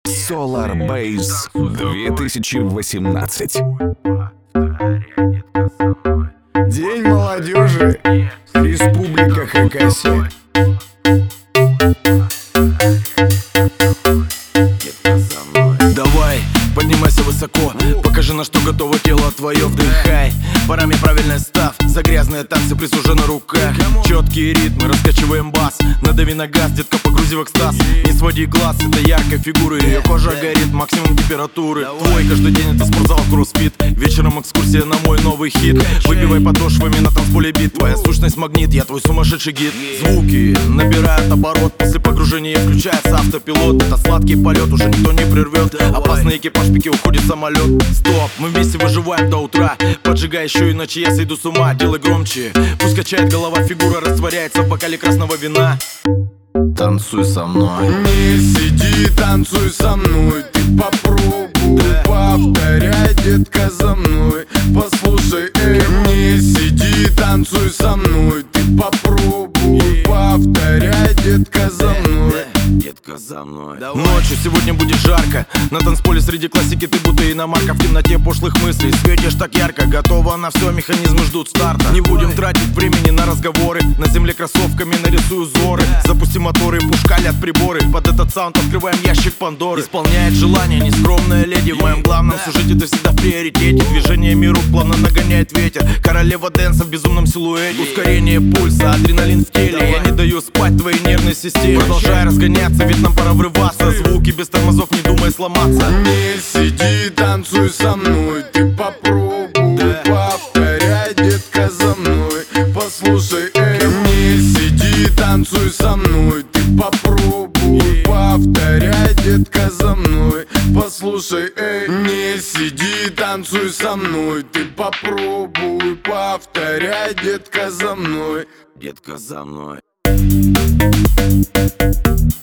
Solar Base 2018. День молодежи, Республика Хакасия. Давай, поднимайся высоко, покажи, на что готово тело твое. Вдыхай, пора мне правильный став. За грязные танцы присужу на руках. Четкие ритмы, раскачиваем бас. Надави на газ, детка, погрузи в экстаз. Не своди глаз, это яркая фигура. Ее кожа горит, максимум температуры. Твой каждый день это спортзал, кроссфит. Вечером экскурсия на мой новый хит. Выбивай подошвами на танцполе бит. Твоя сущность магнит, я твой сумасшедший гид. Звуки набирают оборот. После погружения включается автопилот. Это сладкий полет, уже никто не прервет. Опасный экипаж, в пике уходит самолет. Стоп, мы вместе выживаем до утра. Поджигай еще, иначе я сойду с ума. Делай громче, пусть качает голова, фигура растворяется в бокале красного вина. Танцуй со мной. Не сиди, танцуй со мной. Ты попробуй, повторяй, детка, за мной. Послушай, не сиди, танцуй со мной. Ты попробуй, повторяй, детка, за мной. Детка, за мной. Ночью сегодня будет жарко. На танцполе среди классики ты будто иномарка. В темноте пошлых мыслей светишь так ярко. Готова на все, механизмы ждут старта. Не будем тратить времени на разговоры. На земле кроссовками нарисую узоры. Запусти моторы, пушкалят приборы. Под этот саунд открываем ящик Пандоры. Исполняет желание нескромная леди. В моем главном сюжете ты всегда в приоритете. Движениями рук плавно нагоняет ветер. Королева дэнса в безумном силуэте. Ускорение пульса, адреналин в теле. Я не даю спать твоей нервной системе. Продолжай разгоняться, ведь нам пора врываться. Звуки без тормозов, не думай сломаться. Не сиди, танцуй со мной. Ты попробуй, повторяй, детка, за мной. Послушай, не сиди, танцуй со мной. Ты попробуй, повторяй, детка, за мной. Послушай, не сиди, танцуй со мной. Ты попробуй, повторяй, детка, за мной. Детка, за мной.